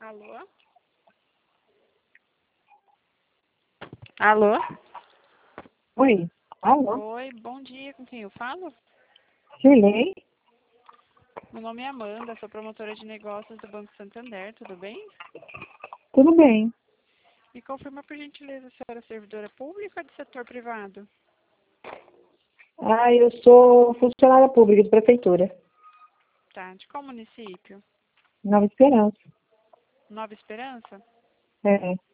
Alô? Alô? Oi, alô, Oi, bom dia, com quem eu falo? Shirley, Meu nome é Amanda, sou promotora de negócios do Banco Santander, tudo bem? tudo bem? Me confirma por gentileza se a senhora é servidora pública ou do setor privado? Eu sou funcionária pública de prefeitura, Tá, de qual município? Nova Esperança. Nova Esperança? É,